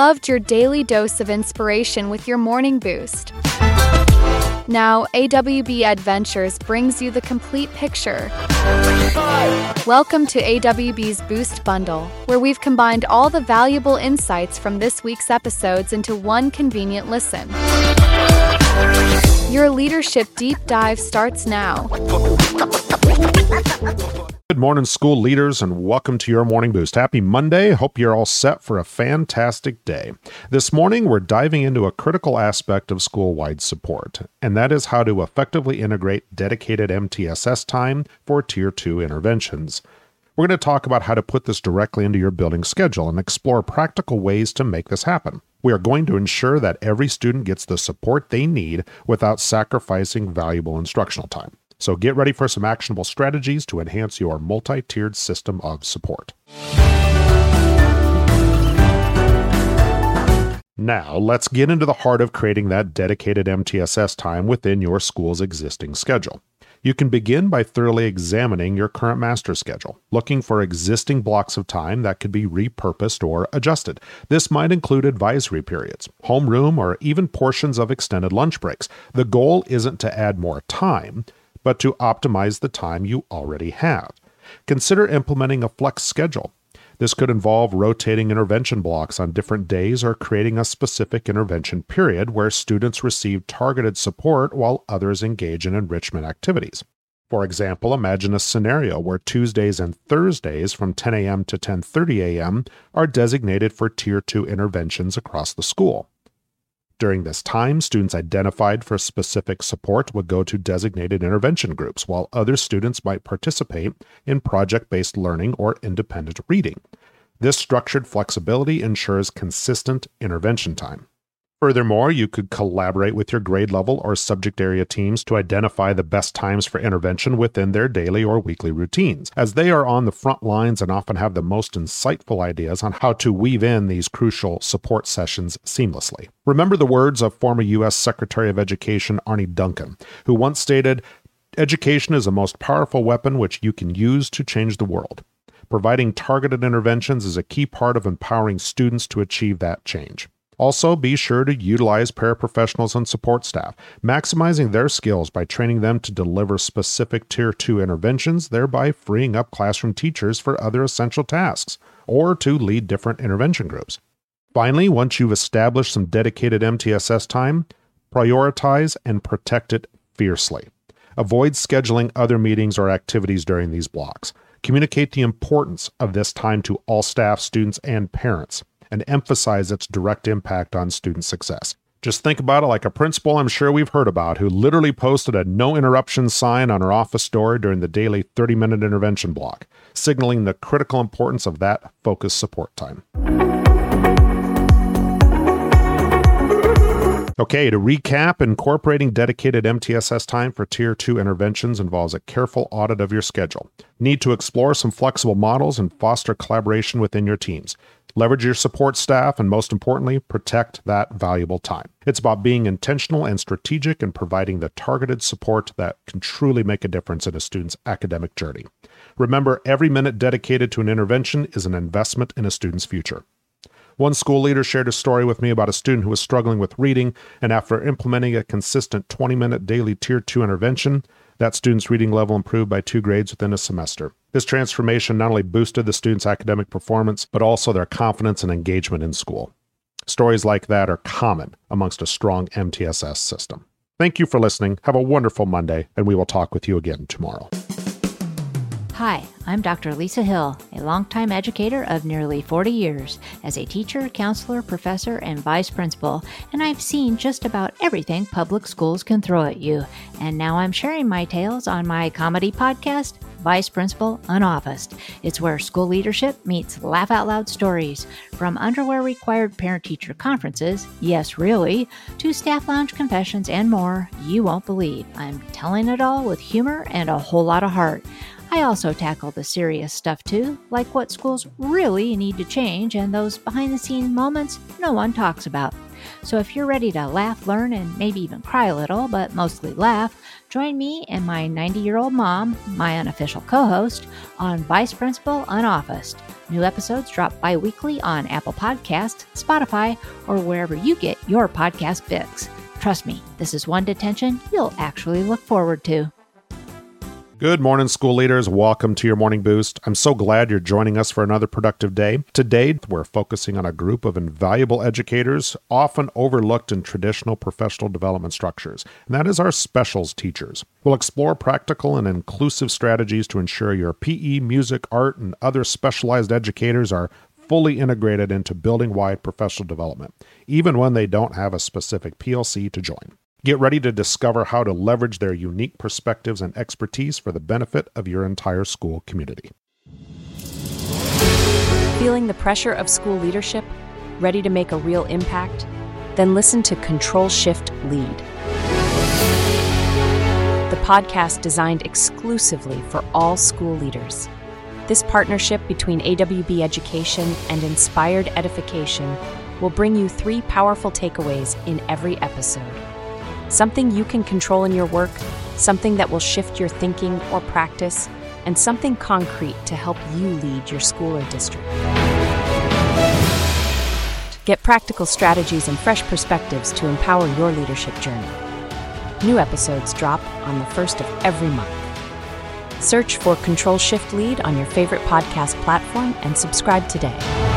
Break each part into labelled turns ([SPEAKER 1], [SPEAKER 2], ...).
[SPEAKER 1] loved your daily dose of inspiration with your morning boost. Now, AWB Adventures brings you the complete picture. Welcome to AWB's Boost Bundle, where we've combined all the valuable insights from this week's episodes into one convenient listen. Your leadership deep dive starts now.
[SPEAKER 2] Good morning, school leaders, and welcome to your Morning Boost. Happy Monday. Hope you're all set for a fantastic day. This morning, we're diving into a critical aspect of school-wide support, and that is how to effectively integrate dedicated MTSS time for Tier 2 interventions. We're going to talk about how to put this directly into your building schedule and explore practical ways to make this happen. We are going to ensure that every student gets the support they need without sacrificing valuable instructional time. So get ready for some actionable strategies to enhance your multi-tiered system of support. Now, let's get into the heart of creating that dedicated MTSS time within your school's existing schedule. You can begin by thoroughly examining your current master schedule, looking for existing blocks of time that could be repurposed or adjusted. This might include advisory periods, homeroom, or even portions of extended lunch breaks. The goal isn't to add more time, but to optimize the time you already have. Consider implementing a flex schedule. This could involve rotating intervention blocks on different days or creating a specific intervention period where students receive targeted support while others engage in enrichment activities. For example, imagine a scenario where Tuesdays and Thursdays from 10 a.m. to 10:30 a.m. are designated for Tier 2 interventions across the school. During this time, students identified for specific support would go to designated intervention groups, while other students might participate in project-based learning or independent reading. This structured flexibility ensures consistent intervention time. Furthermore, you could collaborate with your grade level or subject area teams to identify the best times for intervention within their daily or weekly routines, as they are on the front lines and often have the most insightful ideas on how to weave in these crucial support sessions seamlessly. Remember the words of former U.S. Secretary of Education Arne Duncan, who once stated, "Education is the most powerful weapon which you can use to change the world." Providing targeted interventions is a key part of empowering students to achieve that change. Also, be sure to utilize paraprofessionals and support staff, maximizing their skills by training them to deliver specific Tier 2 interventions, thereby freeing up classroom teachers for other essential tasks, or to lead different intervention groups. Finally, once you've established some dedicated MTSS time, prioritize and protect it fiercely. Avoid scheduling other meetings or activities during these blocks. Communicate the importance of this time to all staff, students, and parents, and emphasize its direct impact on student success. Just think about it like a principal I'm sure we've heard about who literally posted a no interruption sign on her office door during the daily 30-minute intervention block, signaling the critical importance of that focused support time. Okay, to recap, incorporating dedicated MTSS time for Tier 2 interventions involves a careful audit of your schedule. Need to explore some flexible models and foster collaboration within your teams. Leverage your support staff, and most importantly, protect that valuable time. It's about being intentional and strategic and providing the targeted support that can truly make a difference in a student's academic journey. Remember, every minute dedicated to an intervention is an investment in a student's future. One school leader shared a story with me about a student who was struggling with reading, and after implementing a consistent 20-minute daily Tier 2 intervention, that student's reading level improved by 2 grades within a semester. This transformation not only boosted the student's academic performance, but also their confidence and engagement in school. Stories like that are common amongst a strong MTSS system. Thank you for listening. Have a wonderful Monday, and we will talk with you again tomorrow.
[SPEAKER 3] Hi, I'm Dr. Lisa Hill, a longtime educator of nearly 40 years as a teacher, counselor, professor, and vice principal, and I've seen just about everything public schools can throw at you. And now I'm sharing my tales on my comedy podcast, Vice Principal Unoffaced. It's where school leadership meets laugh out loud stories. From underwear required parent-teacher conferences, yes really, to staff lounge confessions and more, you won't believe. I'm telling it all with humor and a whole lot of heart. I also tackle the serious stuff too, like what schools really need to change and those behind-the-scenes moments no one talks about. So if you're ready to laugh, learn, and maybe even cry a little, but mostly laugh, join me and my 90-year-old mom, my unofficial co-host, on Vice Principal Unofficed. New episodes drop bi-weekly on Apple Podcasts, Spotify, or wherever you get your podcast fix. Trust me, this is one detention you'll actually look forward to.
[SPEAKER 2] Good morning, school leaders. Welcome to your Morning Boost. I'm so glad you're joining us for another productive day. Today, we're focusing on a group of invaluable educators, often overlooked in traditional professional development structures, and that is our specials teachers. We'll explore practical and inclusive strategies to ensure your PE, music, art, and other specialized educators are fully integrated into building-wide professional development, even when they don't have a specific PLC to join. Get ready to discover how to leverage their unique perspectives and expertise for the benefit of your entire school community.
[SPEAKER 4] Feeling the pressure of school leadership? Ready to make a real impact? Then listen to Control Shift Lead, the podcast designed exclusively for all school leaders. This partnership between AWB Education and Inspired Edification will bring you 3 powerful takeaways in every episode. Something you can control in your work, something that will shift your thinking or practice, and something concrete to help you lead your school or district. Get practical strategies and fresh perspectives to empower your leadership journey. New episodes drop on the 1st of every month. Search for Control Shift Lead on your favorite podcast platform and subscribe today.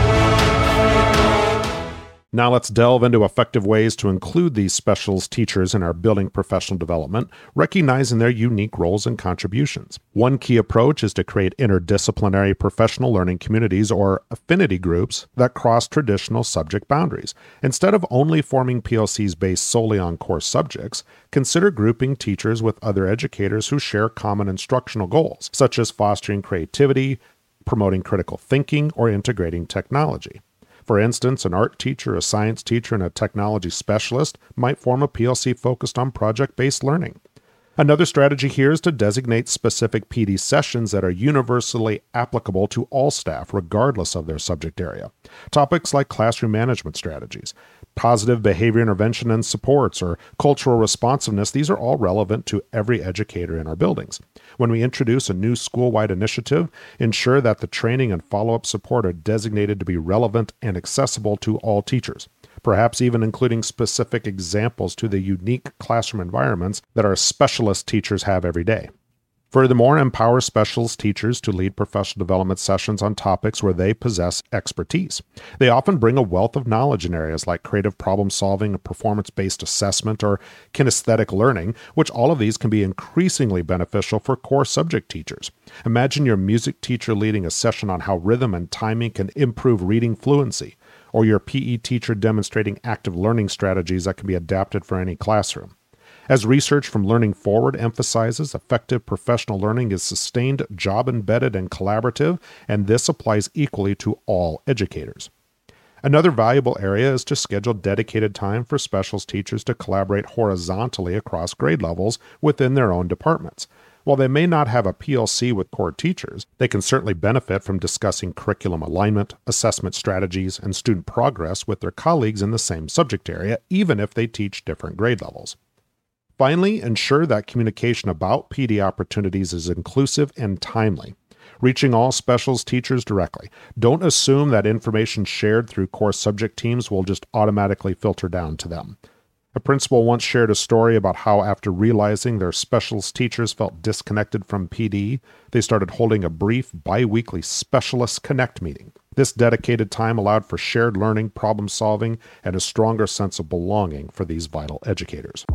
[SPEAKER 2] Now let's delve into effective ways to include these specials teachers in our building professional development, recognizing their unique roles and contributions. One key approach is to create interdisciplinary professional learning communities or affinity groups that cross traditional subject boundaries. Instead of only forming PLCs based solely on core subjects, consider grouping teachers with other educators who share common instructional goals, such as fostering creativity, promoting critical thinking, or integrating technology. For instance, an art teacher, a science teacher, and a technology specialist might form a PLC focused on project-based learning. Another strategy here is to designate specific PD sessions that are universally applicable to all staff, regardless of their subject area. Topics like classroom management strategies, positive behavior intervention and supports, or cultural responsiveness, these are all relevant to every educator in our buildings. When we introduce a new school-wide initiative, ensure that the training and follow-up support are designated to be relevant and accessible to all teachers, perhaps even including specific examples to the unique classroom environments that our specialist teachers have every day. Furthermore, empower specialist teachers to lead professional development sessions on topics where they possess expertise. They often bring a wealth of knowledge in areas like creative problem solving, performance-based assessment, or kinesthetic learning, which all of these can be increasingly beneficial for core subject teachers. Imagine your music teacher leading a session on how rhythm and timing can improve reading fluency, or your PE teacher demonstrating active learning strategies that can be adapted for any classroom. As research from Learning Forward emphasizes, effective professional learning is sustained, job-embedded, and collaborative, and this applies equally to all educators. Another valuable area is to schedule dedicated time for specials teachers to collaborate horizontally across grade levels within their own departments. While they may not have a PLC with core teachers, they can certainly benefit from discussing curriculum alignment, assessment strategies, and student progress with their colleagues in the same subject area, even if they teach different grade levels. Finally, ensure that communication about PD opportunities is inclusive and timely, reaching all specials teachers directly. Don't assume that information shared through core subject teams will just automatically filter down to them. A principal once shared a story about how after realizing their specials teachers felt disconnected from PD, they started holding a brief bi-weekly Specialist Connect meeting. This dedicated time allowed for shared learning, problem solving, and a stronger sense of belonging for these vital educators.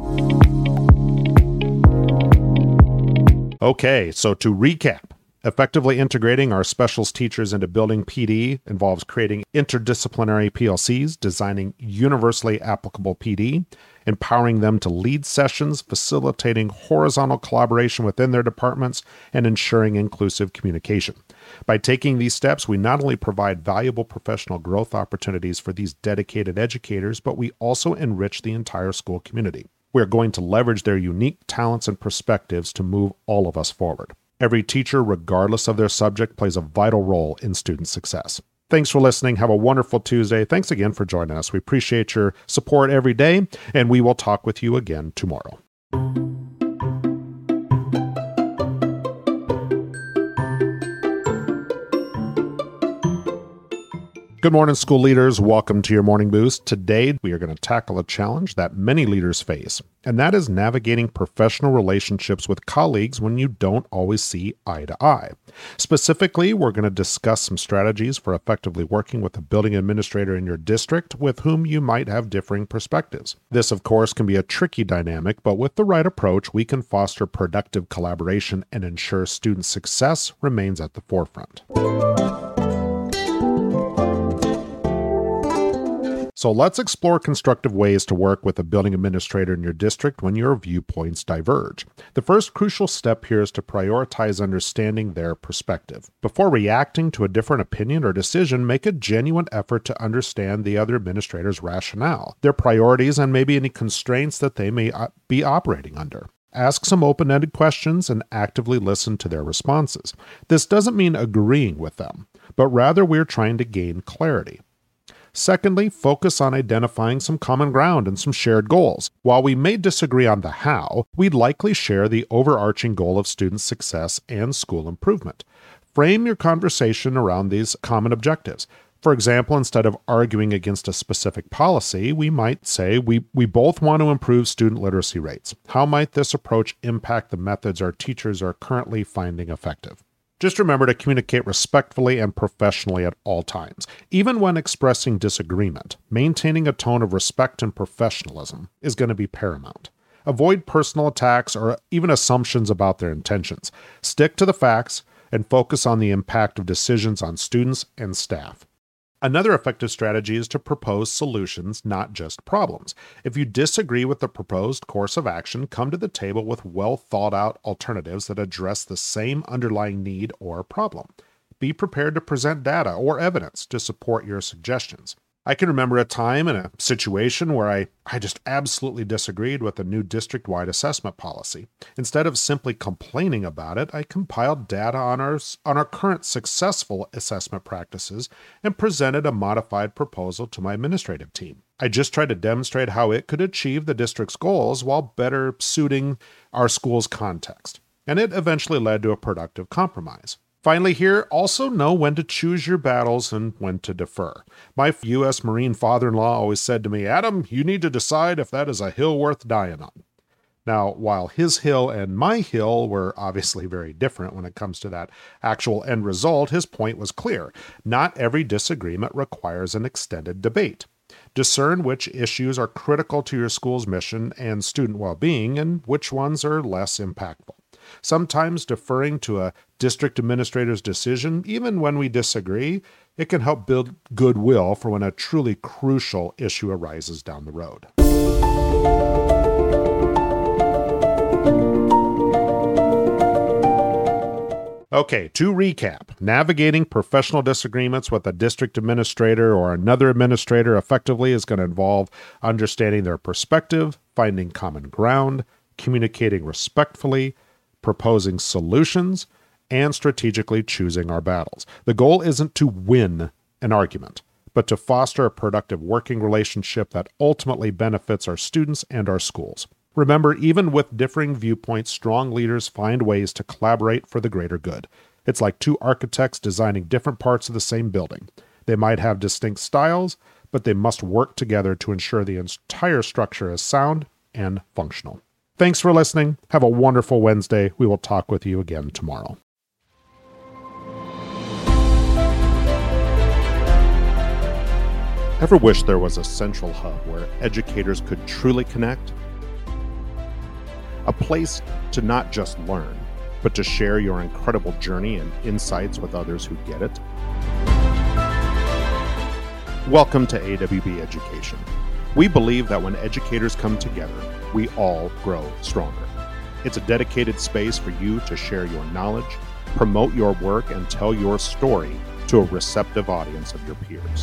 [SPEAKER 2] Okay, so to recap, effectively integrating our specials teachers into building PD involves creating interdisciplinary PLCs, designing universally applicable PD, empowering them to lead sessions, facilitating horizontal collaboration within their departments, and ensuring inclusive communication. By taking these steps, we not only provide valuable professional growth opportunities for these dedicated educators, but we also enrich the entire school community. We are going to leverage their unique talents and perspectives to move all of us forward. Every teacher, regardless of their subject, plays a vital role in student success. Thanks for listening. Have a wonderful Tuesday. Thanks again for joining us. We appreciate your support every day, and we will talk with you again tomorrow. Good morning, school leaders. Welcome to your Morning Boost. Today, we are going to tackle a challenge that many leaders face, and that is navigating professional relationships with colleagues when you don't always see eye to eye. Specifically, we're going to discuss some strategies for effectively working with a building administrator in your district with whom you might have differing perspectives. This, of course, can be a tricky dynamic, but with the right approach, we can foster productive collaboration and ensure student success remains at the forefront. So let's explore constructive ways to work with a building administrator in your district when your viewpoints diverge. The first crucial step here is to prioritize understanding their perspective. Before reacting to a different opinion or decision, make a genuine effort to understand the other administrator's rationale, their priorities, and maybe any constraints that they may be operating under. Ask some open-ended questions and actively listen to their responses. This doesn't mean agreeing with them, but rather we're trying to gain clarity. Secondly, focus on identifying some common ground and some shared goals. While we may disagree on the how, we'd likely share the overarching goal of student success and school improvement. Frame your conversation around these common objectives. For example, instead of arguing against a specific policy, we might say, we both want to improve student literacy rates. How might this approach impact the methods our teachers are currently finding effective? Just remember to communicate respectfully and professionally at all times. Even when expressing disagreement, maintaining a tone of respect and professionalism is going to be paramount. Avoid personal attacks or even assumptions about their intentions. Stick to the facts and focus on the impact of decisions on students and staff. Another effective strategy is to propose solutions, not just problems. If you disagree with the proposed course of action, come to the table with well-thought-out alternatives that address the same underlying need or problem. Be prepared to present data or evidence to support your suggestions. I can remember a time in a situation where I just absolutely disagreed with a new district-wide assessment policy. Instead of simply complaining about it, I compiled data on our current successful assessment practices and presented a modified proposal to my administrative team. I just tried to demonstrate how it could achieve the district's goals while better suiting our school's context. And it eventually led to a productive compromise. Finally here, also know when to choose your battles and when to defer. My U.S. Marine father-in-law always said to me, "Adam, you need to decide if that is a hill worth dying on." Now, while his hill and my hill were obviously very different when it comes to that actual end result, his point was clear. Not every disagreement requires an extended debate. Discern which issues are critical to your school's mission and student well-being and which ones are less impactful. Sometimes deferring to a district administrator's decision, even when we disagree, it can help build goodwill for when a truly crucial issue arises down the road. Okay, to recap, navigating professional disagreements with a district administrator or another administrator effectively is going to involve understanding their perspective, finding common ground, communicating respectfully, proposing solutions, and strategically choosing our battles. The goal isn't to win an argument, but to foster a productive working relationship that ultimately benefits our students and our schools. Remember, even with differing viewpoints, strong leaders find ways to collaborate for the greater good. It's like two architects designing different parts of the same building. They might have distinct styles, but they must work together to ensure the entire structure is sound and functional. Thanks for listening. Have a wonderful Wednesday. We will talk with you again tomorrow. Ever wish there was a central hub where educators could truly connect? A place to not just learn, but to share your incredible journey and insights with others who get it? Welcome to AWB Education. We believe that when educators come together, we all grow stronger. It's a dedicated space for you to share your knowledge, promote your work, and tell your story to a receptive audience of your peers.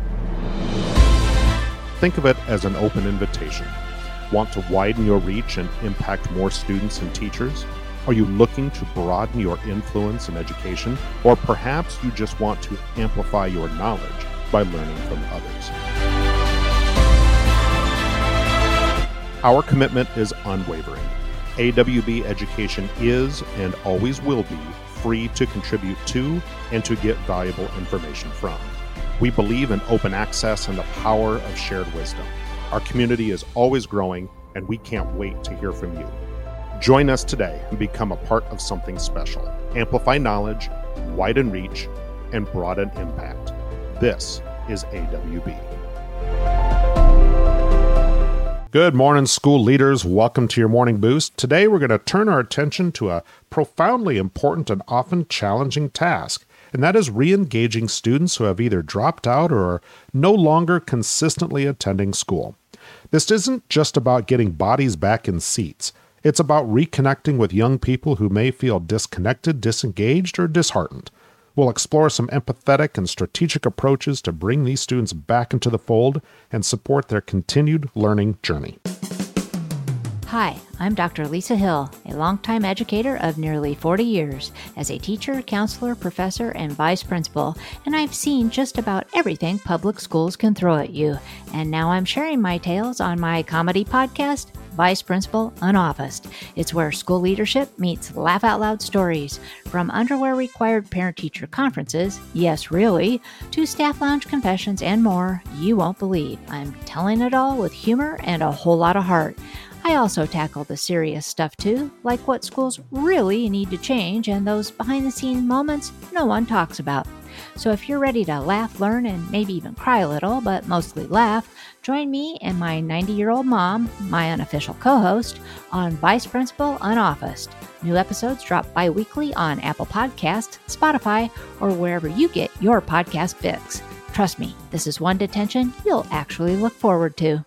[SPEAKER 2] Think of it as an open invitation. Want to widen your reach and impact more students and teachers? Are you looking to broaden your influence in education? Or perhaps you just want to amplify your knowledge by learning from others? Our commitment is unwavering. AWB Education is and always will be free to contribute to and to get valuable information from. We believe in open access and the power of shared wisdom. Our community is always growing, and we can't wait to hear from you. Join us today and become a part of something special. Amplify knowledge, widen reach, and broaden impact. This is AWB. Good morning, school leaders. Welcome to your Morning Boost. Today, we're going to turn our attention to a profoundly important and often challenging task, and that is re-engaging students who have either dropped out or are no longer consistently attending school. This isn't just about getting bodies back in seats. It's about reconnecting with young people who may feel disconnected, disengaged, or disheartened. We'll explore some empathetic and strategic approaches to bring these students back into the fold and support their continued learning journey.
[SPEAKER 3] Hi, I'm Dr. Lisa Hill, a longtime educator of nearly 40 years as a teacher, counselor, professor, and vice principal, and I've seen just about everything public schools can throw at you. And now I'm sharing my tales on my comedy podcast, Vice Principal Unoffaced. It's where school leadership meets laugh out loud stories, from underwear required parent-teacher conferences, yes really, to staff lounge confessions and more you won't believe. I'm telling it all with humor and a whole lot of heart. I also tackle the serious stuff too, like what schools really need to change and those behind-the-scenes moments no one talks about. So if you're ready to laugh, learn, and maybe even cry a little, but mostly laugh, join me and my 90-year-old mom, my unofficial co-host, on Vice Principal Unoffaced. New episodes drop bi-weekly on Apple Podcasts, Spotify, or wherever you get your podcast fix. Trust me, this is one detention you'll actually look forward to.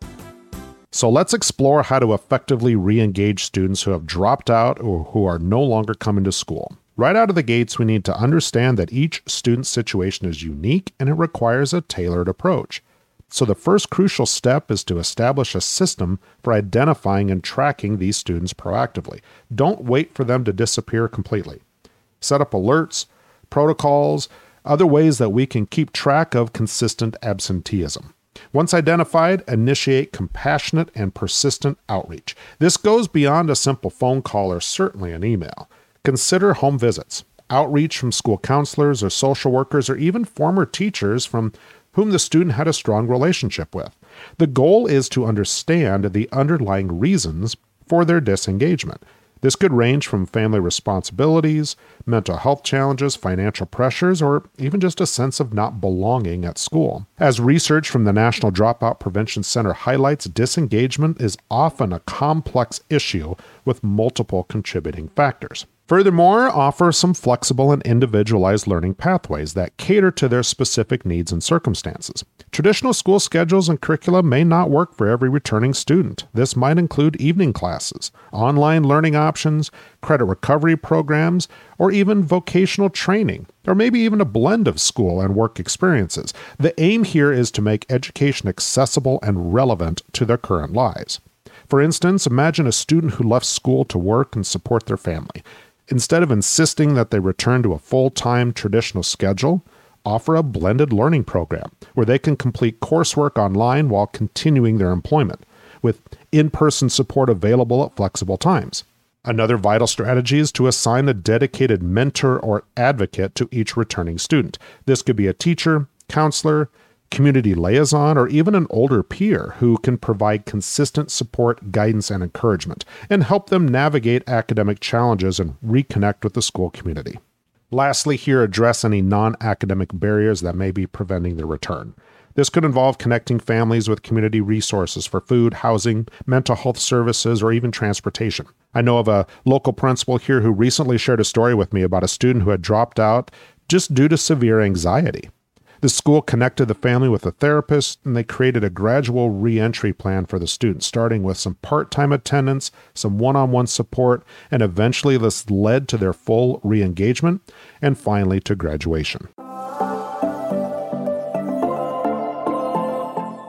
[SPEAKER 2] So let's explore how to effectively re-engage students who have dropped out or who are no longer coming to school. Right out of the gates, we need to understand that each student's situation is unique and it requires a tailored approach. So the first crucial step is to establish a system for identifying and tracking these students proactively. Don't wait for them to disappear completely. Set up alerts, protocols, other ways that we can keep track of consistent absenteeism. Once identified, initiate compassionate and persistent outreach. This goes beyond a simple phone call or certainly an email. Consider home visits, outreach from school counselors or social workers or even former teachers from whom the student had a strong relationship with. The goal is to understand the underlying reasons for their disengagement. This could range from family responsibilities, mental health challenges, financial pressures, or even just a sense of not belonging at school. As research from the National Dropout Prevention Center highlights, disengagement is often a complex issue with multiple contributing factors. Furthermore, offer some flexible and individualized learning pathways that cater to their specific needs and circumstances. Traditional school schedules and curricula may not work for every returning student. This might include evening classes, online learning options, credit recovery programs, or even vocational training, or maybe even a blend of school and work experiences. The aim here is to make education accessible and relevant to their current lives. For instance, imagine a student who left school to work and support their family. Instead of insisting that they return to a full-time traditional schedule, offer a blended learning program where they can complete coursework online while continuing their employment, with in-person support available at flexible times. Another vital strategy is to assign a dedicated mentor or advocate to each returning student. This could be a teacher, counselor, community liaison, or even an older peer who can provide consistent support, guidance, and encouragement, and help them navigate academic challenges and reconnect with the school community. Lastly, here, address any non-academic barriers that may be preventing their return. This could involve connecting families with community resources for food, housing, mental health services, or even transportation. I know of a local principal here who recently shared a story with me about a student who had dropped out just due to severe anxiety. The school connected the family with a therapist, and they created a gradual re-entry plan for the student, starting with some part-time attendance, some one-on-one support, and eventually this led to their full re-engagement, and finally to graduation.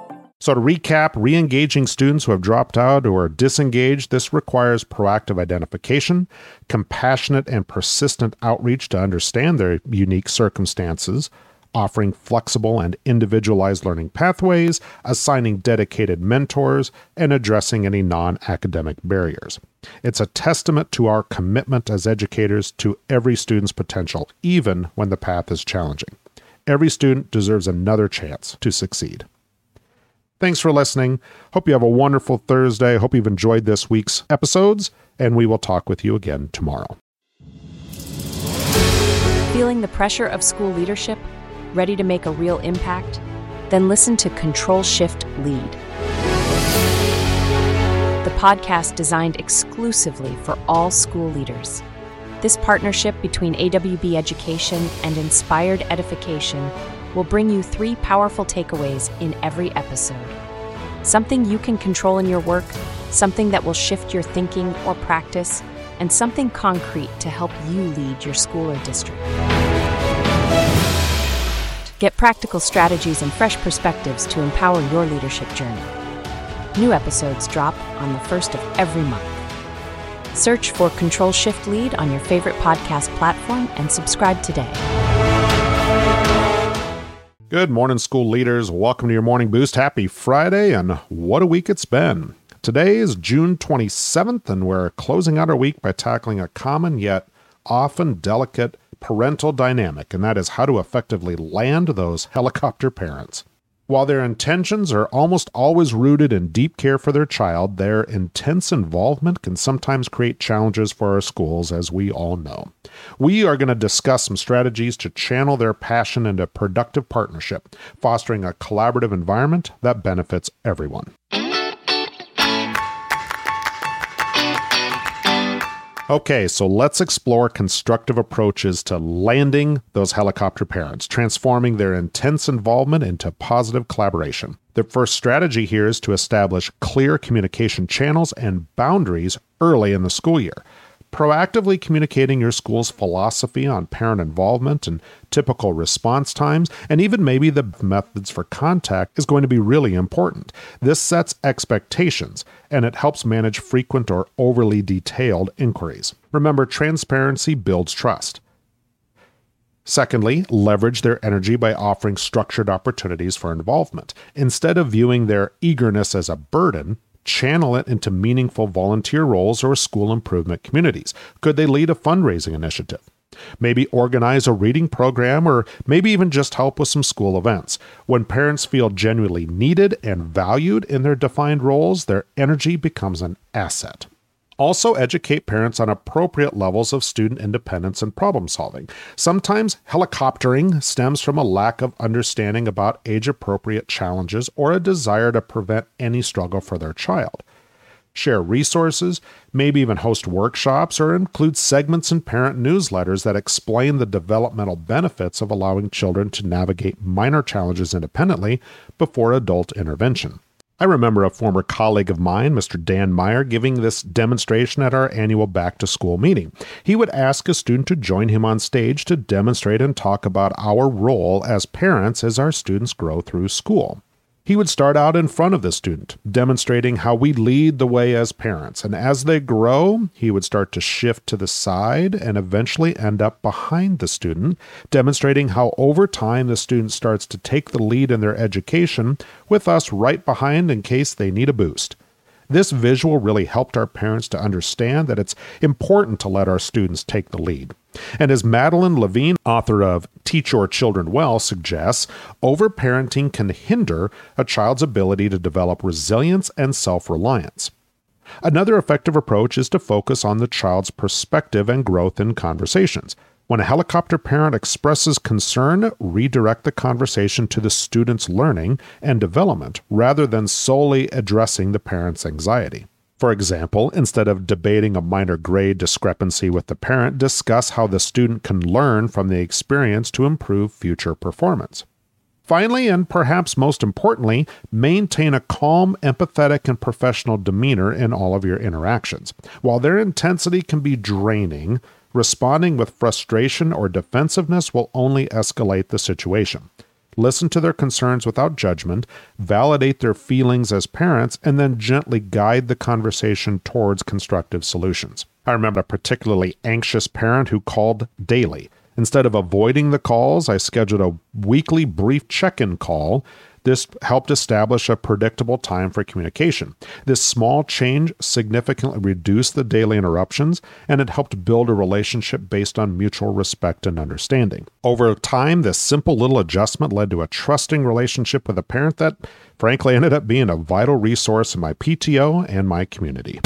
[SPEAKER 2] So to recap, re-engaging students who have dropped out or are disengaged, this requires proactive identification, compassionate and persistent outreach to understand their unique circumstances, offering flexible and individualized learning pathways, assigning dedicated mentors, and addressing any non-academic barriers. It's a testament to our commitment as educators to every student's potential, even when the path is challenging. Every student deserves another chance to succeed. Thanks for listening. Hope you have a wonderful Thursday. Hope you've enjoyed this week's episodes, and we will talk with you again tomorrow.
[SPEAKER 4] Feeling the pressure of school leadership? Ready to make a real impact? Then listen to Control Shift Lead, the podcast designed exclusively for all school leaders. This partnership between AWB Education and Inspired Edification will bring you 3 powerful takeaways in every episode. Something you can control in your work, something that will shift your thinking or practice, and something concrete to help you lead your school or district. Get practical strategies and fresh perspectives to empower your leadership journey. New episodes drop on the 1st of every month. Search for Control Shift Lead on your favorite podcast platform and subscribe today.
[SPEAKER 2] Good morning, school leaders. Welcome to your Morning Boost. Happy Friday, and what a week it's been. Today is June 27th, and we're closing out our week by tackling a common yet often delicate parental dynamic, and that is how to effectively land those helicopter parents. While their intentions are almost always rooted in deep care for their child, their intense involvement can sometimes create challenges for our schools, as we all know. We are going to discuss some strategies to channel their passion into productive partnership, fostering a collaborative environment that benefits everyone. Okay, so let's explore constructive approaches to landing those helicopter parents, transforming their intense involvement into positive collaboration. The first strategy here is to establish clear communication channels and boundaries early in the school year. Proactively communicating your school's philosophy on parent involvement and typical response times, and even maybe the methods for contact, is going to be really important. This sets expectations, and it helps manage frequent or overly detailed inquiries. Remember, transparency builds trust. Secondly, leverage their energy by offering structured opportunities for involvement. Instead of viewing their eagerness as a burden, channel it into meaningful volunteer roles or school improvement communities. Could they lead a fundraising initiative? Maybe organize a reading program, or maybe even just help with some school events. When parents feel genuinely needed and valued in their defined roles, their energy becomes an asset. Also, educate parents on appropriate levels of student independence and problem solving. Sometimes helicoptering stems from a lack of understanding about age-appropriate challenges or a desire to prevent any struggle for their child. Share resources, maybe even host workshops, or include segments in parent newsletters that explain the developmental benefits of allowing children to navigate minor challenges independently before adult intervention. I remember a former colleague of mine, Mr. Dan Meyer, giving this demonstration at our annual back-to-school meeting. He would ask a student to join him on stage to demonstrate and talk about our role as parents as our students grow through school. He would start out in front of the student, demonstrating how we lead the way as parents, and as they grow, he would start to shift to the side and eventually end up behind the student, demonstrating how over time the student starts to take the lead in their education, with us right behind in case they need a boost. This visual really helped our parents to understand that it's important to let our students take the lead. And as Madeline Levine, author of Teach Your Children Well, suggests, overparenting can hinder a child's ability to develop resilience and self-reliance. Another effective approach is to focus on the child's perspective and growth in conversations. When a helicopter parent expresses concern, redirect the conversation to the student's learning and development rather than solely addressing the parent's anxiety. For example, instead of debating a minor grade discrepancy with the parent, discuss how the student can learn from the experience to improve future performance. Finally, and perhaps most importantly, maintain a calm, empathetic, and professional demeanor in all of your interactions. While their intensity can be draining, responding with frustration or defensiveness will only escalate the situation. listen to their concerns without judgment, validate their feelings as parents, and then gently guide the conversation towards constructive solutions. I remember a particularly anxious parent who called daily. Instead of avoiding the calls, I scheduled a weekly brief check-in call. This helped establish a predictable time for communication. This small change significantly reduced the daily interruptions, and it helped build a relationship based on mutual respect and understanding. Over time, this simple little adjustment led to a trusting relationship with a parent that, frankly, ended up being a vital resource in my PTO and my community.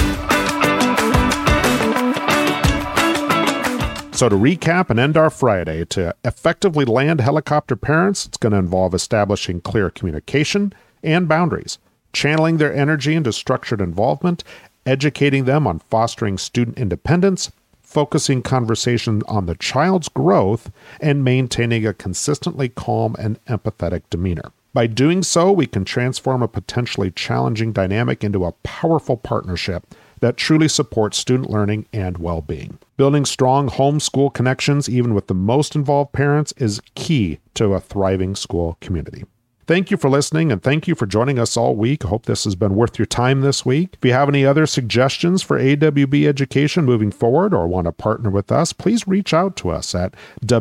[SPEAKER 2] So to recap and end our Friday, to effectively land helicopter parents, it's going to involve establishing clear communication and boundaries, channeling their energy into structured involvement, educating them on fostering student independence, focusing conversation on the child's growth, and maintaining a consistently calm and empathetic demeanor. By doing so, we can transform a potentially challenging dynamic into a powerful partnership that truly supports student learning and well-being. Building strong homeschool connections, even with the most involved parents, is key to a thriving school community. Thank you for listening, and thank you for joining us all week. I hope this has been worth your time this week. If you have any other suggestions for AWB education moving forward or want to partner with us, please reach out to us at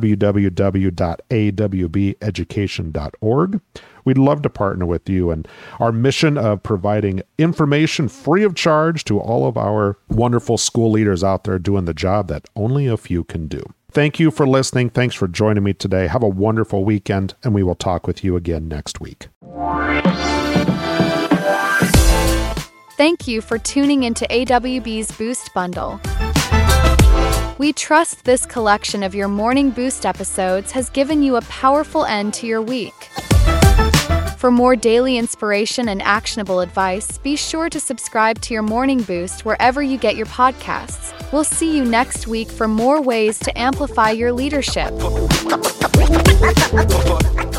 [SPEAKER 2] www.awbeducation.org. We'd love to partner with you and our mission of providing information free of charge to all of our wonderful school leaders out there doing the job that only a few can do. Thank you for listening. Thanks for joining me today. Have a wonderful weekend, and we will talk with you again next week.
[SPEAKER 1] Thank you for tuning into AWB's Boost Bundle. We trust this collection of your Morning Boost episodes has given you a powerful end to your week. For more daily inspiration and actionable advice, be sure to subscribe to your Morning Boost wherever you get your podcasts. We'll see you next week for more ways to amplify your leadership.